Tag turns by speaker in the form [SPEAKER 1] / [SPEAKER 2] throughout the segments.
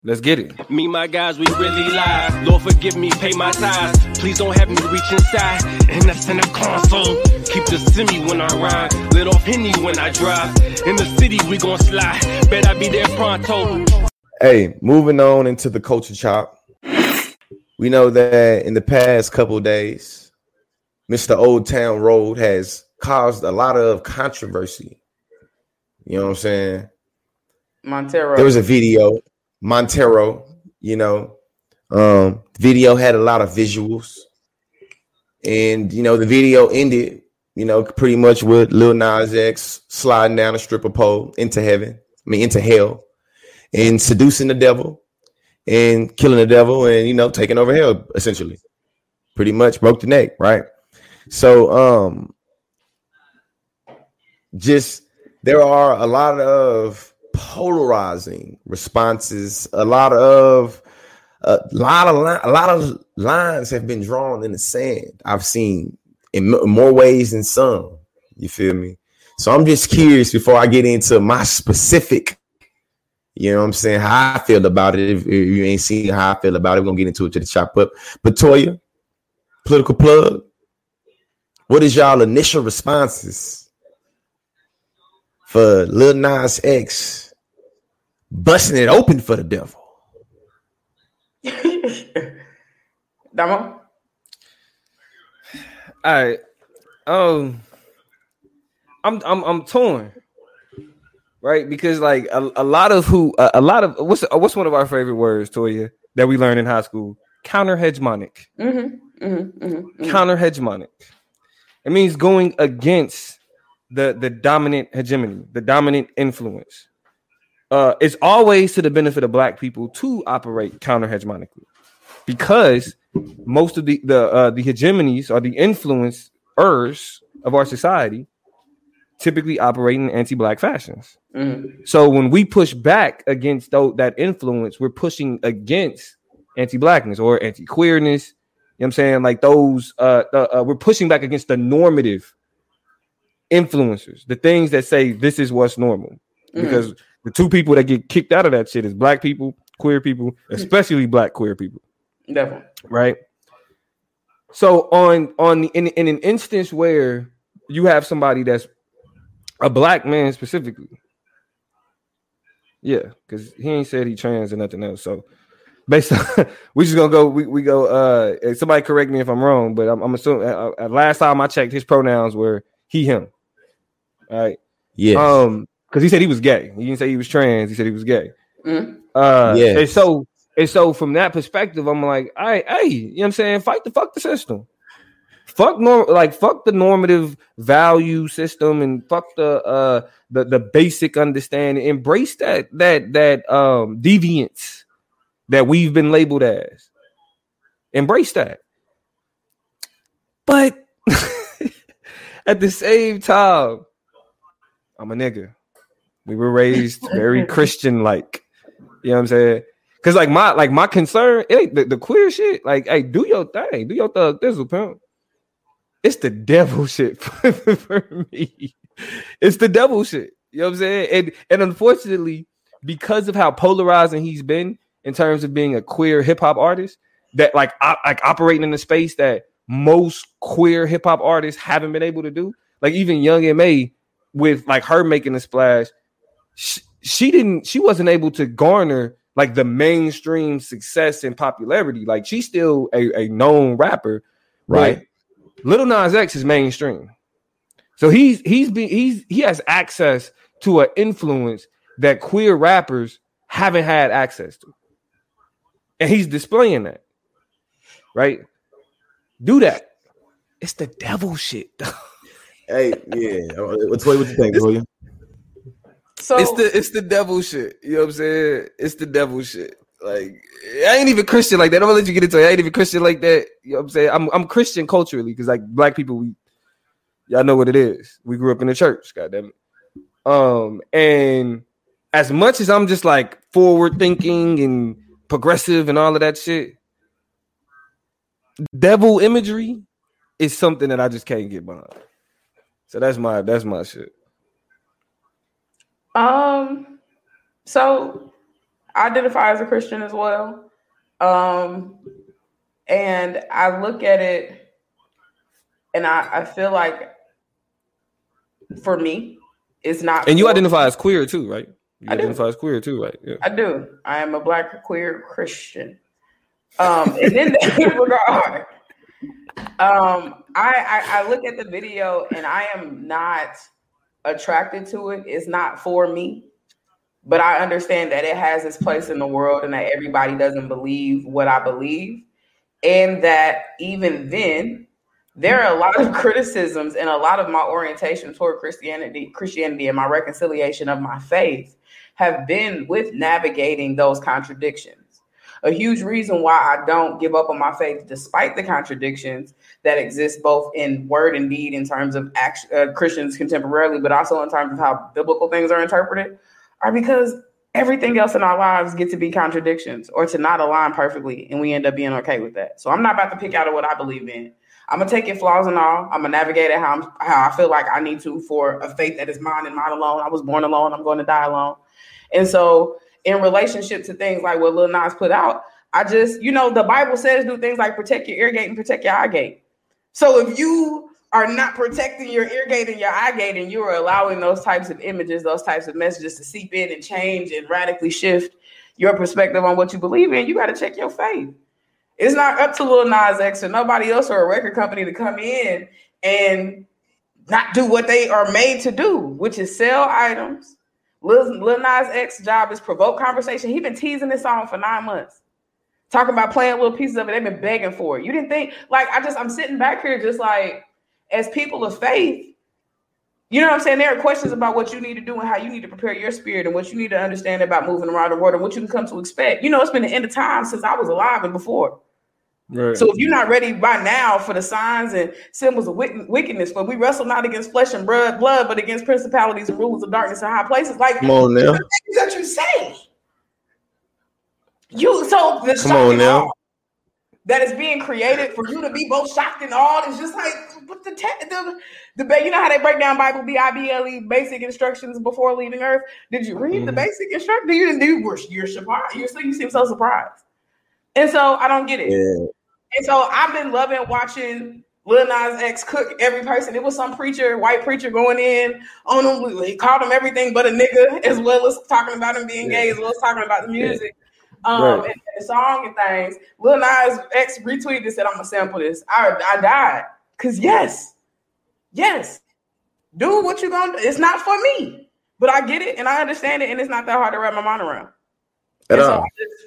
[SPEAKER 1] Let's get it.
[SPEAKER 2] Me, my guys, we really live. Lord, forgive me, pay my tithes. Please don't have me reach inside. And that's in the console. Keep the semi when I ride. Let off Henny when I drive. In the city, we gon' slide. Bet I be there pronto.
[SPEAKER 3] Hey, moving on into the culture chop. We know that in the past couple of days, Mr. Old Town Road has caused a lot of controversy. You know what I'm saying?
[SPEAKER 4] Montero.
[SPEAKER 3] There was a video, Montero, video had a lot of visuals. And, the video ended, pretty much with Lil Nas X sliding down a stripper pole into hell, and seducing the devil and killing the devil and, taking over hell, essentially. Pretty much broke the neck, right? So, there are a lot of polarizing responses. A lot of lines have been drawn in the sand. I've seen in more ways than some. You feel me? So I'm just curious before I get into my specific, how I feel about it. If you ain't seen how I feel about it, we're gonna get into it to the chop up. But Toya, political plug. What is y'all initial responses for Lil Nas X busting it open for the devil?
[SPEAKER 4] Damo?
[SPEAKER 1] All right. I'm torn, right? Because like a lot of what's one of our favorite words, Toya, that we learned in high school? Counter-hegemonic. Counter-hegemonic. It means going against the dominant hegemony, the dominant influence. It's always to the benefit of Black people to operate counter-hegemonically, because most of the hegemonies or the influencers of our society typically operate in anti-Black fashions. Mm-hmm. So when we push back against that influence, we're pushing against anti-Blackness or anti-queerness. You know what I'm saying? Like those, we're pushing back against the normative influencers, the things that say this is what's normal. Because the two people that get kicked out of that shit is Black people, queer people, especially Black queer people.
[SPEAKER 4] Definitely.
[SPEAKER 1] Right. So in an instance where you have somebody that's a Black man specifically, yeah, because he ain't said he trans or nothing else. So based on, we just gonna go. We go. Somebody correct me if I'm wrong, but I'm assuming. Last time I checked, his pronouns were he, him. All right.
[SPEAKER 3] Yeah.
[SPEAKER 1] Because he said he was gay. He didn't say he was trans. He said he was gay.
[SPEAKER 4] Mm-hmm.
[SPEAKER 1] Yeah. And so from that perspective, I'm like, hey, you know what I'm saying? Fuck the system. Fuck the normative value system and fuck the basic understanding. Embrace that deviance that we've been labeled as. Embrace that. But at the same time, I'm a nigga. We were raised very Christian-like. You know what I'm saying? Because my concern, it ain't the queer shit. Like, hey, do your thing. Do your thug thizzle, pimp. It's the devil shit for me. It's the devil shit. You know what I'm saying? And unfortunately, because of how polarizing he's been in terms of being a queer hip-hop artist, that like operating in a space that most queer hip-hop artists haven't been able to do. Like even Young M.A., with like her making a splash, she wasn't able to garner like the mainstream success and popularity. Like she's still a known rapper, right? Lil Nas X is mainstream, so he has access to an influence that queer rappers haven't had access to, and he's displaying that. Right? Do that. It's the devil shit.
[SPEAKER 3] Hey, yeah. What you think, William?
[SPEAKER 4] So
[SPEAKER 1] it's the devil shit. You know what I'm saying? It's the devil shit. Like I ain't even Christian like that. Don't let you get into it. I ain't even Christian like that. You know what I'm saying? I'm Christian culturally because like Black people, y'all know what it is. We grew up in the church. Goddamn it. And as much as I'm just like forward thinking and progressive and all of that shit, devil imagery is something that I just can't get behind. So that's my shit.
[SPEAKER 4] So I identify as a Christian as well. And I look at it and I feel like for me, it's not.
[SPEAKER 1] And you identify as queer too, right? You
[SPEAKER 4] I
[SPEAKER 1] identify
[SPEAKER 4] do.
[SPEAKER 1] as queer too, right? Yeah.
[SPEAKER 4] I do. I am a Black queer Christian. And in that regard, I look at the video and I am not attracted to it. It's not for me. But I understand that it has its place in the world and that everybody doesn't believe what I believe. And that even then, there are a lot of criticisms and a lot of my orientation toward Christianity and my reconciliation of my faith have been with navigating those contradictions. A huge reason why I don't give up on my faith, despite the contradictions that exist both in word and deed in terms of Christians contemporarily, but also in terms of how biblical things are interpreted, are because everything else in our lives get to be contradictions or to not align perfectly, and we end up being okay with that. So I'm not about to pick out what I believe in. I'm going to take it flaws and all. I'm going to navigate it how I feel like I need to for a faith that is mine and mine alone. I was born alone. I'm going to die alone. And so in relationship to things like what Lil Nas put out, I just, the Bible says do things like protect your ear gate and protect your eye gate. So if you are not protecting your ear gate and your eye gate, and you are allowing those types of images, those types of messages to seep in and change and radically shift your perspective on what you believe in, you got to check your faith. It's not up to Lil Nas X or nobody else or a record company to come in and not do what they are made to do, which is sell items. Lil Nas X's job is provoke conversation. He's been teasing this song for 9 months, talking about playing little pieces of it. They've been begging for it. You didn't think, I'm sitting back here just like, as people of faith, you know what I'm saying? There are questions about what you need to do and how you need to prepare your spirit and what you need to understand about moving around the world and what you can come to expect. It's been the end of time since I was alive and before. Right. So if you're not ready by now for the signs and symbols of wickedness, for we wrestle not against flesh and blood, but against principalities and rulers of darkness in high places. Like,
[SPEAKER 3] come on now.
[SPEAKER 4] Things that you say. Come
[SPEAKER 3] on now.
[SPEAKER 4] That is being created for you to be both shocked and awed. It's just like what the you know how they break down Bible BIBLE basic instructions before leaving Earth. Did you read the basic instructions? You're surprised. You seem so surprised, and so I don't get it. Yeah. And so I've been loving watching Lil Nas X cook every person. It was some preacher, white preacher, going in on him. He called him everything but a nigga, as well as talking about him being gay, as well as talking about the music. And the song and things. Lil Nas X retweeted and said, "I'm gonna sample this." I died because yes, do what you gonna do. It's not for me, but I get it and I understand it, and it's not that hard to wrap my mind around. So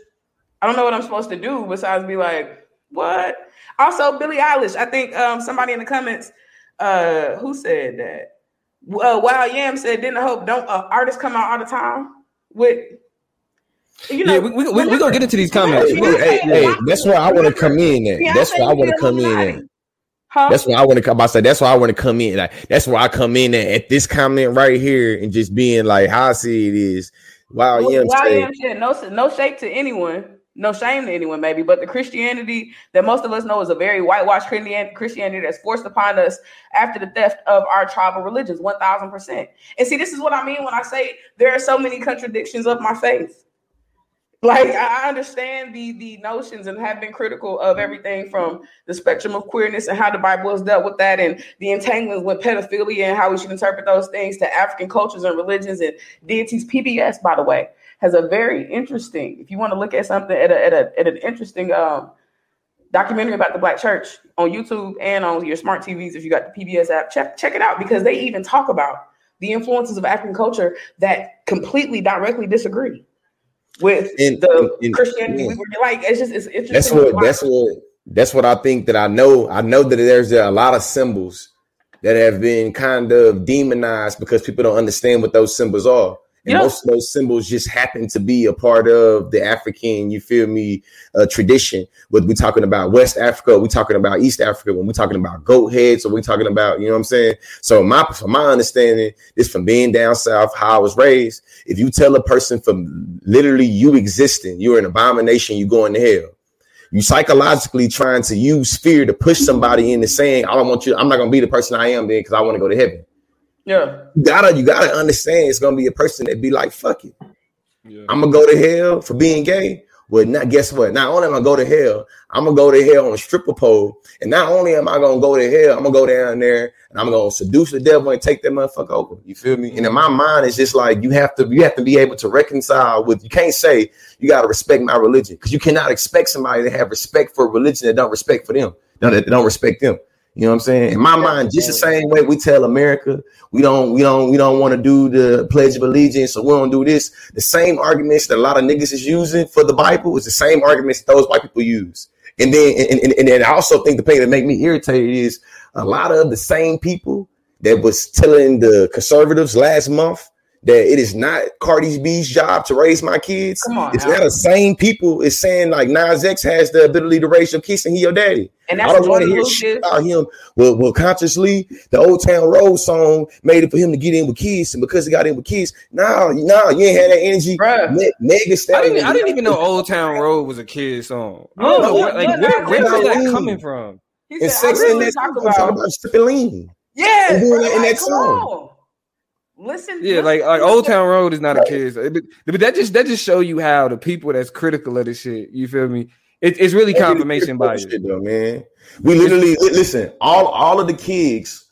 [SPEAKER 4] I don't know what I'm supposed to do besides be like, what? Also, Billie Eilish. I think somebody in the comments who said that. Wild Yam said, "Didn't hope don't artists come out all the time with." We're gonna get into these comments.
[SPEAKER 3] Hey, that's where I want to come in at. That's where I want to come in at. That's where I want to come. I said that's where I want to come in. Like that's where I come in at this comment right here and just being like how I see it is. Wow,
[SPEAKER 4] said no shame to anyone, no shame to anyone, maybe, but the Christianity that most of us know is a very whitewashed Christianity that's forced upon us after the theft of our tribal religions, 1,000%. And see, this is what I mean when I say there are so many contradictions of my faith. Like, I understand the notions and have been critical of everything from the spectrum of queerness and how the Bible has dealt with that and the entanglements with pedophilia and how we should interpret those things to African cultures and religions and deities. PBS, by the way, has a very interesting, if you want to look at something at an interesting documentary about the Black church on YouTube and on your smart TVs, if you got the PBS app, check it out, because they even talk about the influences of African culture that completely directly disagree with Christianity. We were like, it's interesting.
[SPEAKER 3] That's what I think that I know. I know that there's a lot of symbols that have been kind of demonized because people don't understand what those symbols are. And most of those symbols just happen to be a part of the African, tradition. Whether we're talking about West Africa, we're talking about East Africa, when we're talking about goat heads, or we're talking about, you know what I'm saying? So from my understanding, this from being down south, how I was raised, if you tell a person from literally you existing, you're an abomination, you going to hell. You psychologically trying to use fear to push somebody into saying, I'm not going to be the person I am then because I want to go to heaven.
[SPEAKER 4] Yeah,
[SPEAKER 3] you gotta understand it's gonna be a person that be like, fuck it. I'm gonna go to hell for being gay. Well, not guess what? Not only am I go to hell, I'm gonna go to hell on a stripper pole, and not only am I gonna go to hell, I'm gonna go down there and I'm gonna seduce the devil and take that motherfucker over. You feel me? And in my mind, it's just like you have to be able to reconcile with. You can't say you gotta respect my religion because you cannot expect somebody to have respect for a religion that don't respect for them, that don't respect them. You know what I'm saying? In my mind, just the same way we tell America we don't want to do the Pledge of Allegiance, so we don't do this. The same arguments that a lot of niggas is using for the Bible is the same arguments those white people use. And then I also think the thing that make me irritated is a lot of the same people that was telling the conservatives last month that it is not Cardi B's job to raise my kids. It's not the same people is saying like Nas X has the ability to raise your kids and he your daddy. And that's I don't want to hear shit about him. Well, consciously, the Old Town Road song made it for him to get in with kids, and because he got in with kids, no, you ain't had that energy.
[SPEAKER 1] I didn't even know Old Town Road was a kid song. I don't know where was that coming from?
[SPEAKER 3] And Sex in that talk about sipping lean.
[SPEAKER 4] Yeah,
[SPEAKER 3] and doing that in that song.
[SPEAKER 4] Listen,
[SPEAKER 1] like Old Town Road is not a kid's, but that just show you how the people that's critical of the shit. You feel me? It's really confirmation bias,
[SPEAKER 3] though, man. We literally listen. All of the kids,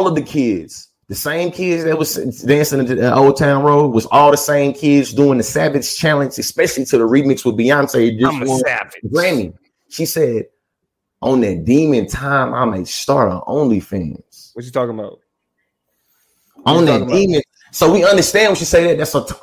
[SPEAKER 3] the same kids that was dancing into the Old Town Road was all the same kids doing the Savage Challenge, especially to the remix with Beyonce.
[SPEAKER 1] I'm a savage.
[SPEAKER 3] Grammy. She said, "On that demon time, I may start on OnlyFans."
[SPEAKER 1] What you talking about?
[SPEAKER 3] On that demon. So we understand when she say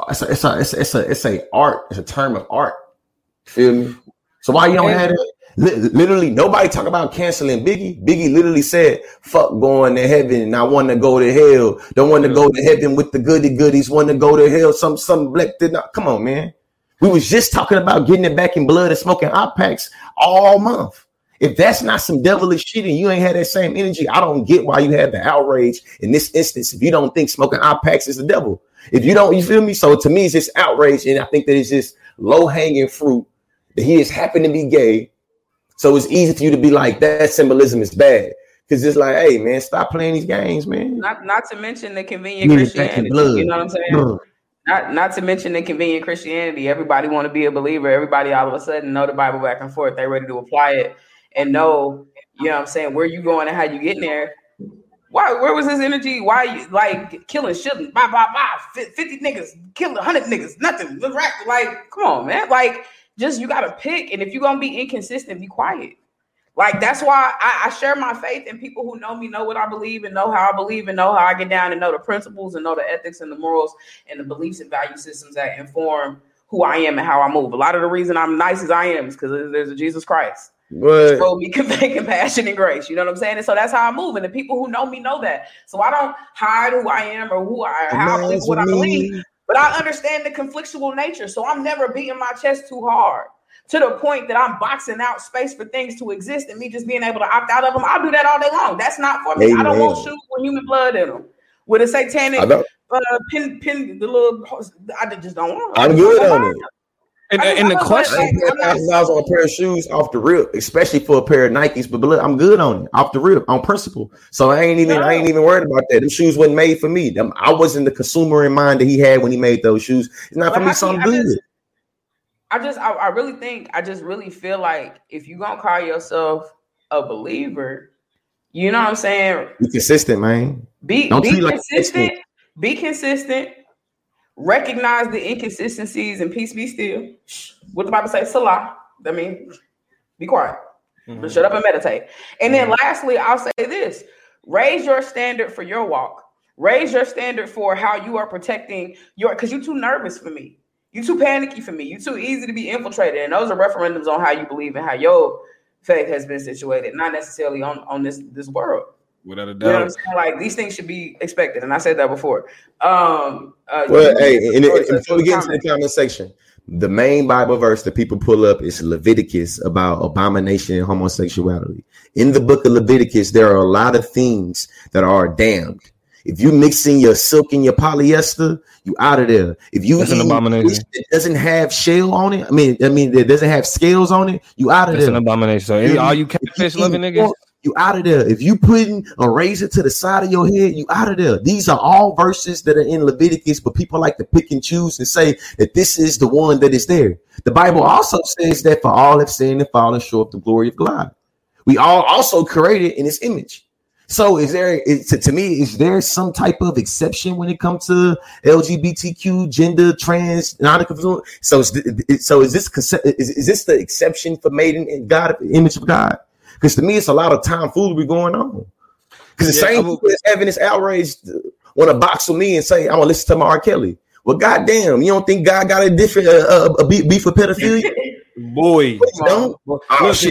[SPEAKER 3] that. It's a art. It's a term of art. Feel me? So why you don't have that? Literally, nobody talk about canceling Biggie. Biggie literally said, "Fuck going to heaven, and I want to go to hell. Don't want to go to heaven with the goodies. Want to go to hell." Some black did not. Come on, man. We was just talking about getting it back in blood and smoking hot packs all month. If that's not some devilish shit and you ain't had that same energy, I don't get why you had the outrage in this instance. If you don't think smoking hot packs is the devil, if you don't, you feel me? So to me, it's just outrage, and I think that it's just low hanging fruit that he just happened to be gay. So it's easy for you to be like, that symbolism is bad. Because it's like, hey, man, stop playing these games, man.
[SPEAKER 4] Not to mention the convenient Christianity. You know what I'm saying? Not to mention the convenient Christianity. Everybody want to be a believer. Everybody all of a sudden know the Bible back and forth. They're ready to apply it and know, you know what I'm saying, where you going and how you getting there. Why? Where was his energy? Why you like killing, shooting, 50 niggas, killing 100 niggas, nothing. Like, come on, man. Like, just you gotta pick, and if you're gonna be inconsistent, be quiet. Like, that's why I share my faith, and people who know me know what I believe and know how I believe and know how I get down and know the principles and know the ethics and the morals and the beliefs and value systems that inform who I am and how I move. A lot of the reason I'm nice as I am is because there's a Jesus Christ. Show me compassion and grace. You know what I'm saying? And so that's how I move. And the people who know me know that. So I don't hide who I am or how I believe, what I believe. But I understand the conflictual nature. So I'm never beating my chest too hard to the point that I'm boxing out space for things to exist and me just being able to opt out of them. I'll do that all day long. That's not for me. Amen. I don't want shoes with human blood in them. With a satanic pin, the little, I just don't want them.
[SPEAKER 3] I'm good on it.
[SPEAKER 1] And the question,
[SPEAKER 3] I was on a pair of shoes off the rip, especially for a pair of Nikes. But look, I'm good on it, off the rip, on principle. So I ain't even worried about that. Them shoes wasn't made for me. I wasn't the consumer in mind that he had when he made those shoes. It's not for me. So I'm good.
[SPEAKER 4] I really feel like if you gonna call yourself a believer, you know what I'm saying?
[SPEAKER 3] Be consistent, man.
[SPEAKER 4] Be consistent. Be consistent. Recognize the inconsistencies and peace be still. What the Bible say? Salah. I mean, be quiet. But shut up and meditate. And then lastly, I'll say this. Raise your standard for your walk. Raise your standard for how you are protecting because you're too nervous for me. You're too panicky for me. You're too easy to be infiltrated. And those are referendums on how you believe and how your faith has been situated, not necessarily on this world.
[SPEAKER 1] Without a doubt.
[SPEAKER 4] You know what I'm saying? Like, these things should be expected. And I said that before.
[SPEAKER 3] Before we get into the comment section, the main Bible verse that people pull up is Leviticus about abomination and homosexuality. In the book of Leviticus, there are a lot of things that are damned. If you mixing your silk and your polyester, you out of there. If you eat an abomination that doesn't have shell on it, I mean, that doesn't have scales on it, you out of there.
[SPEAKER 1] That's an abomination. So all you catfish loving niggas,
[SPEAKER 3] you out of there. If you putting a razor to the side of your head, you out of there. These are all verses that are in Leviticus, but people like to pick and choose and say that this is the one that is there. The Bible also says that for all have sinned and fallen short of the glory of God. We all also created in His image. So is there some type of exception when it comes to LGBTQ, gender, trans, non-conforming? So is this the exception for made in God, image of God? Because to me, it's a lot of tomfoolery going on. Because the same people that's having this outrage want to box with me and say, I want to listen to my R. Kelly. Well, goddamn, you don't think God got a different beef for pedophilia?
[SPEAKER 1] Boy,
[SPEAKER 3] don't.
[SPEAKER 1] Because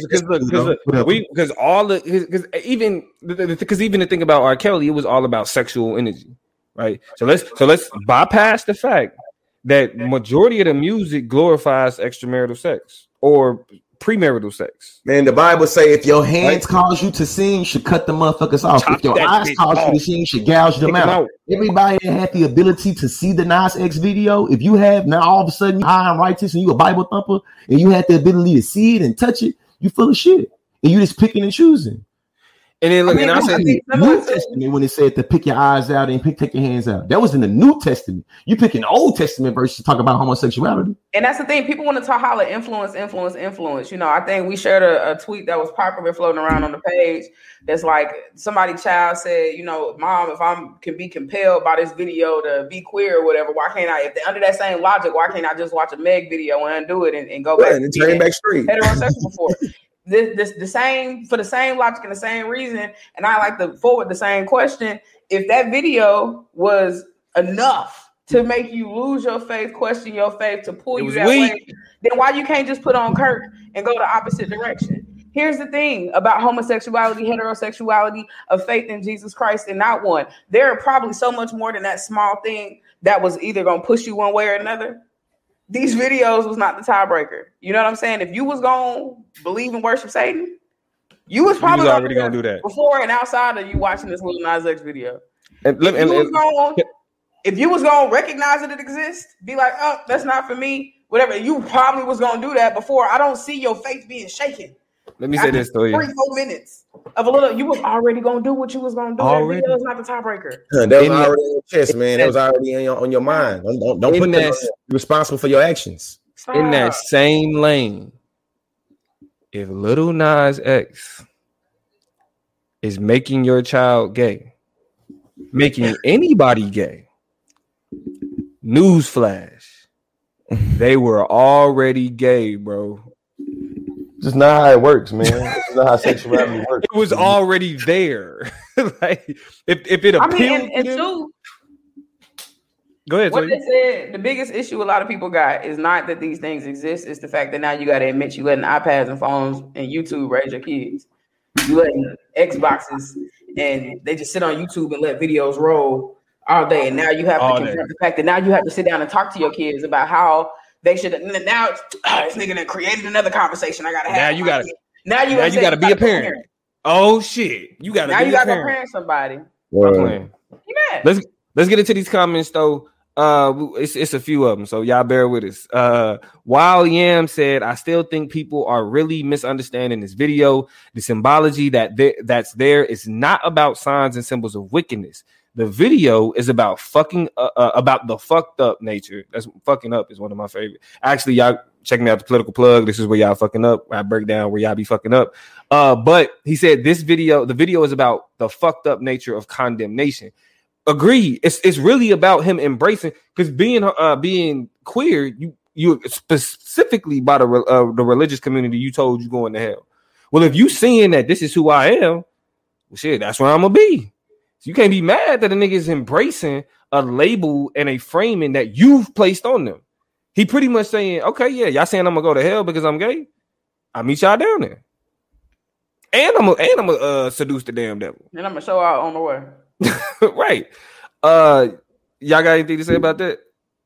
[SPEAKER 1] even the thing about R. Kelly, it was all about sexual energy, right? So let's bypass the fact that majority of the music glorifies extramarital sex or premarital sex.
[SPEAKER 3] Man, the Bible say if your hands cause you to sin, you should cut the motherfuckers off. If your eyes cause you to sin, you should gouge them out. Everybody that had the ability to see the Nas X video, if you have now all of a sudden you're high and righteous and you a Bible thumper and you had the ability to see it and touch it, you full of shit. And you just picking and choosing.
[SPEAKER 1] And then look, I said
[SPEAKER 3] New Testament when it said to pick your eyes out and take your hands out. That was in the New Testament. You pick an Old Testament verse to talk about homosexuality.
[SPEAKER 4] And that's the thing. People want to talk how to influence. You know, I think we shared a tweet that was popular floating around on the page. That's like somebody child said, you know, Mom, if I can be compelled by this video to be queer or whatever, why can't I? If they're under that same logic, why can't I just watch a Meg video and undo it and go back
[SPEAKER 3] and turn back straight?
[SPEAKER 4] Heterosexual before. The same for the same logic and the same reason, and I like to forward the same question. If that video was enough to make you lose your faith, question your faith, to pull you that way, then why you can't just put on Kirk and go the opposite direction? Here's the thing about homosexuality, heterosexuality, of faith in Jesus Christ and not one. There are probably so much more than that small thing that was either going to push you one way or another. These videos was not the tiebreaker. You know what I'm saying? If you was going to believe and worship Satan, you was probably
[SPEAKER 1] already going to do that
[SPEAKER 4] before and outside of you watching this Lil Nas X video. If you was going to recognize that it exists, be like, oh, that's not for me, whatever. You probably was going to do that before. I don't see your faith being shaken.
[SPEAKER 1] Let me say this to you.
[SPEAKER 4] 3-4 minutes of a little, you was already going to do what you was going to do. Already. That video is not the tiebreaker.
[SPEAKER 3] That was already on your chest, man. That was already on your mind. Don't put that. You're responsible for your actions.
[SPEAKER 4] Stop.
[SPEAKER 1] In that same lane, if Lil Nas X is making your child gay, making anybody gay, newsflash, they were already gay, bro.
[SPEAKER 3] Just not how it works, man. It's not how sexuality works.
[SPEAKER 1] It was already there. Like if it appealed,
[SPEAKER 4] and two,
[SPEAKER 1] go ahead.
[SPEAKER 4] What they said, the biggest issue a lot of people got is not that these things exist. It's the fact that now you got to admit you letting iPads and phones and YouTube raise your kids. You letting Xboxes and they just sit on YouTube and let videos roll all day. And now you have to confront the fact that now you have to sit down and talk to your kids about how they should. Now this nigga done created another conversation. I gotta have. Now you gotta be a parent.
[SPEAKER 1] Oh shit! You gotta go
[SPEAKER 4] parent somebody.
[SPEAKER 1] Let's get into these comments though. It's a few of them, so y'all bear with us. Wild Yam said, "I still think people are really misunderstanding this video. The symbology that's there is not about signs and symbols of wickedness. The video is about about the fucked up nature. That's fucking up is one of my favorite. Actually, y'all check me out the political plug. This is where y'all fucking up. Where I break down where y'all be fucking up. But he said the video is about the fucked up nature of condemnation. Agree. It's really about him embracing, because being queer, you specifically by the religious community, you told you going to hell. Well, if you seeing that this is who I am, well, shit, that's where I'm gonna be. So you can't be mad that a nigga is embracing a label and a framing that you've placed on them. He pretty much saying, okay, yeah, y'all saying I'm gonna go to hell because I'm gay. I'll meet y'all down there. And I'm gonna seduce the damn devil.
[SPEAKER 4] And I'm gonna show out on the way.
[SPEAKER 1] Right. Y'all got anything to say about that?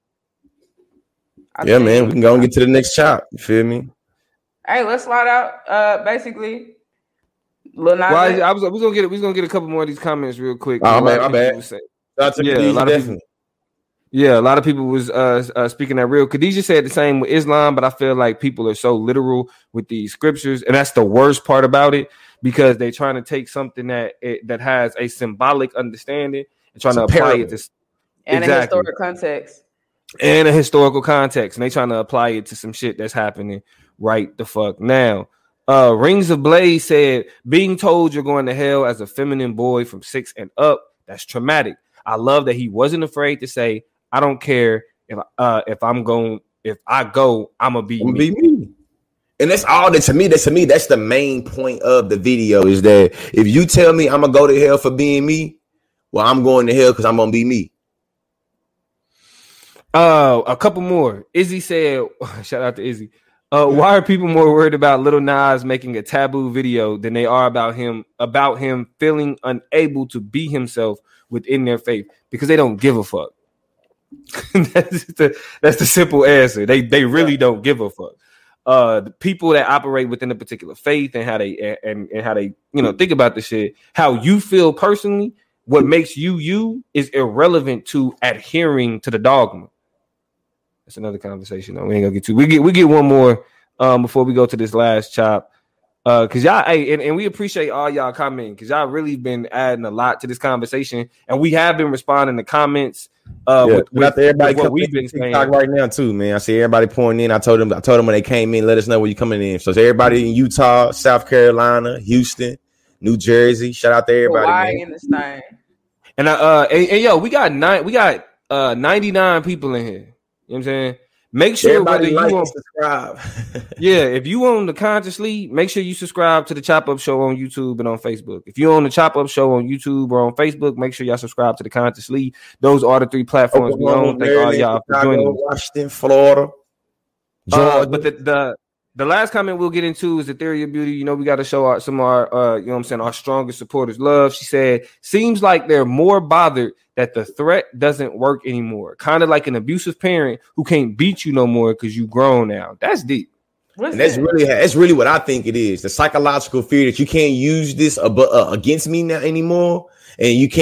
[SPEAKER 3] Yeah, man, we can go and get to the next chop. You feel me?
[SPEAKER 4] Hey, let's slide out. Basically, Lil Nas
[SPEAKER 1] X. We was gonna get a couple more of these comments real quick.
[SPEAKER 3] Oh man, my bad. A lot of people,
[SPEAKER 1] Yeah, a lot of people was speaking that real. Khadijah said the same with Islam, but I feel like people are so literal with these scriptures, and that's the worst part about it, because they're trying to take something that has a symbolic understanding and trying to apply it to
[SPEAKER 4] and a historical context.
[SPEAKER 1] And a historical context, and they trying to apply it to some shit that's happening right the fuck now. Rings of Blaze said, being told you're going to hell as a feminine boy from 6 and up, that's traumatic. I love that he wasn't afraid to say, I don't care if I go, I'm gonna be me.
[SPEAKER 3] And that's all that to me, that's the main point of the video, is that if you tell me I'm gonna go to hell for being me, well, I'm going to hell because I'm gonna be me.
[SPEAKER 1] A couple more. Izzy said, shout out to Izzy. Why are people more worried about Lil Nas making a taboo video than they are about him feeling unable to be himself within their faith? Because they don't give a fuck. That's the simple answer. They really don't give a fuck. The people that operate within a particular faith and how they think about the shit, how you feel personally, what makes you is irrelevant to adhering to the dogma. That's another conversation though. We ain't gonna get to. We get one more before we go to this last chop. Cause y'all, and we appreciate all y'all commenting, because y'all really been adding a lot to this conversation, and we have been responding to comments. With
[SPEAKER 3] everybody
[SPEAKER 1] what we've been saying
[SPEAKER 3] right now too, man. I see everybody pouring in. I told them when they came in, let us know where you coming in. So it's everybody in Utah, South Carolina, Houston, New Jersey. Shout out to everybody.
[SPEAKER 4] In this thing.
[SPEAKER 1] And yo, we got 99 people in here. You know what I'm saying? Make sure
[SPEAKER 3] everybody
[SPEAKER 1] whether you want
[SPEAKER 3] subscribe.
[SPEAKER 1] Yeah, if you own the Conscious League, make sure you subscribe to the Chop Up Show on YouTube and on Facebook. If you own the Chop Up Show on YouTube or on Facebook, make sure y'all subscribe to the Conscious League. Those are the 3 platforms we own. Thank all y'all for joining us.
[SPEAKER 3] Washington, Florida, Georgia.
[SPEAKER 1] But the last comment we'll get into is the Theory of Beauty. You know, we got to show our our strongest supporters love. She said, seems like they're more bothered that the threat doesn't work anymore. Kind of like an abusive parent who can't beat you no more because you grown now. That's deep.
[SPEAKER 3] And that's really what I think it is. The psychological fear that you can't use this against me now anymore. And you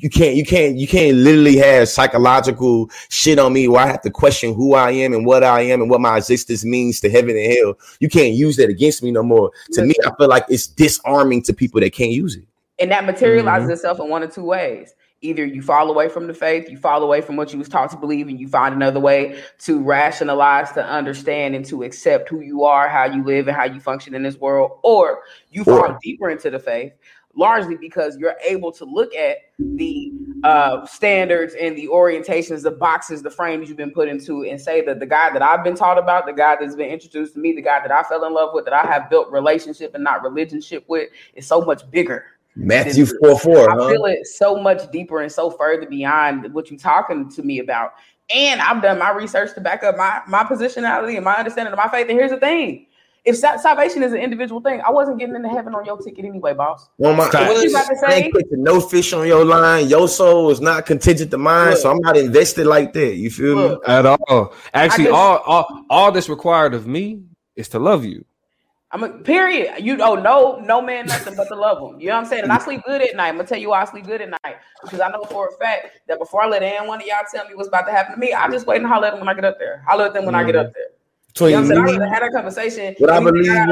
[SPEAKER 3] can't literally have psychological shit on me where I have to question who I am and what my existence means to heaven and hell. You can't use that against me no more. To me, I feel like it's disarming to people that can't use it.
[SPEAKER 4] And that materializes itself in one of two ways. Either you fall away from the faith, you fall away from what you was taught to believe, and you find another way to rationalize, to understand, and to accept who you are, how you live, and how you function in this world. Or you fall deeper into the faith, largely because you're able to look at the standards and the orientations, the boxes, the frames you've been put into, and say that the God that I've been taught about, the God that's been introduced to me, the God that I fell in love with, that I have built relationship and not religionship with, is so much bigger.
[SPEAKER 3] Matthew 4:4.
[SPEAKER 4] I feel it so much deeper and so further beyond what you're talking to me about. And I've done my research to back up my positionality and my understanding of my faith. And here's the thing. If salvation is an individual thing, I wasn't getting into heaven on your ticket anyway, boss.
[SPEAKER 3] Well, what you about to say? No fish on your line. Your soul is not contingent to mine, so I'm not invested like that. You feel me?
[SPEAKER 1] At all. Actually, all that's required of me is to love you.
[SPEAKER 4] Period. No man, nothing but to love him. You know what I'm saying? And I sleep good at night. I'm gonna tell you why I sleep good at night, because I know for a fact that before I let one of y'all tell me what's about to happen to me, I'm just waiting to holler at them when I get up there. Holler at them when I get up there. You know what I'm saying? I had that conversation.
[SPEAKER 3] What I believe in.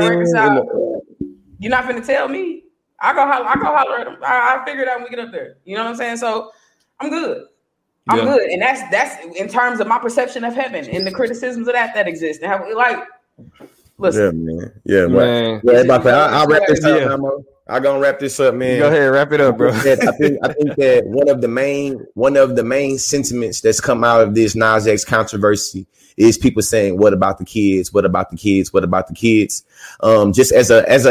[SPEAKER 4] You're not finna tell me. I go holler at them. I figure it out when we get up there. You know what I'm saying? So I'm good. I'm good. And that's in terms of my perception of heaven and the criticisms of that exist. And how like. Listen.
[SPEAKER 3] Yeah, man. I'll wrap this up, man. I'm gonna wrap this up, man.
[SPEAKER 1] Go ahead, wrap it up, bro.
[SPEAKER 3] I think that one of the main sentiments that's come out of this Nas X controversy is people saying, "What about the kids? What about the kids? What about the kids?" Just as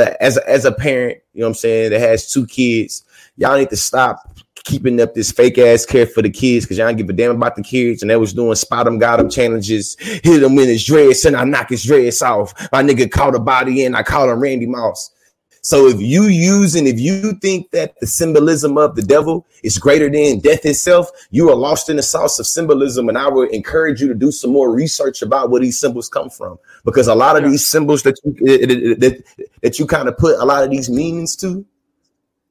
[SPEAKER 3] a parent, you know what I'm saying, that has 2 kids, y'all need to stop keeping up this fake ass care for the kids, because y'all don't give a damn about the kids. And they was doing spot him, got him challenges, hit him in his dress, and I knock his dress off. My nigga caught a body in, I call him Randy Moss. So if you think that the symbolism of the devil is greater than death itself, you are lost in the sauce of symbolism. And I would encourage you to do some more research about where these symbols come from, because a lot of these symbols that you kind of put a lot of these meanings to,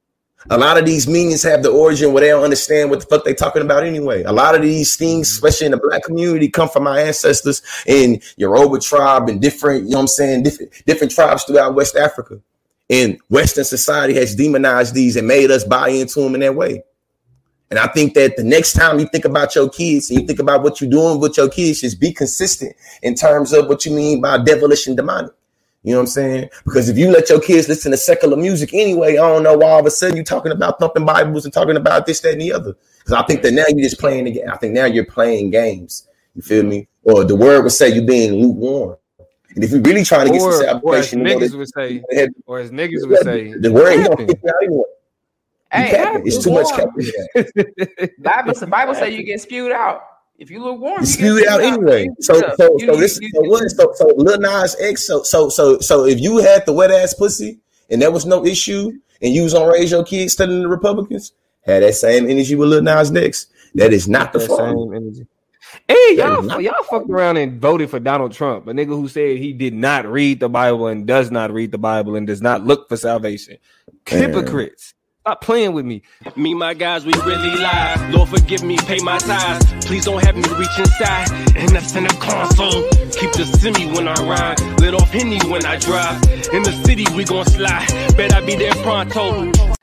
[SPEAKER 3] A lot of these meanings have the origin where they don't understand what the fuck they talking about anyway. A lot of these things, especially in the black community, come from our ancestors in Yoruba tribe and different, you know what I'm saying, different tribes throughout West Africa. And Western society has demonized these and made us buy into them in that way. And I think that the next time you think about your kids and you think about what you're doing with your kids, just be consistent in terms of what you mean by devilish and demonic. You know what I'm saying? Because if you let your kids listen to secular music anyway, I don't know why all of a sudden you're talking about thumping Bibles and talking about this, that, and the other. Because I think that now you're just playing the game. I think now you're playing games. You feel me? Or the word would say you're being lukewarm. And if you're really trying to get some salvation,
[SPEAKER 1] or as niggas would say,
[SPEAKER 3] the word you don't get out anyway.
[SPEAKER 4] Hey,
[SPEAKER 3] it's too much capping.
[SPEAKER 4] The Bible say you get spewed out. If you lukewarm, you
[SPEAKER 3] spew it out anyway. So Lil Nas X. So if you had the wet ass pussy and there was no issue, and you was gonna raise your kids studying the Republicans, had that same energy with Lil Nas X. That is not the same energy.
[SPEAKER 1] Hey, y'all fucked around and voted for Donald Trump, a nigga who said he did not read the Bible and does not read the Bible and does not look for salvation. Hypocrites. Stop playing with me.
[SPEAKER 2] Me, my guys, we really lie. Lord, forgive me, pay my tithes. Please don't have me reach inside. And that's in the console. Keep the semi when I ride. Lit off Henny when I drive. In the city, we gon' slide. Bet I be there pronto.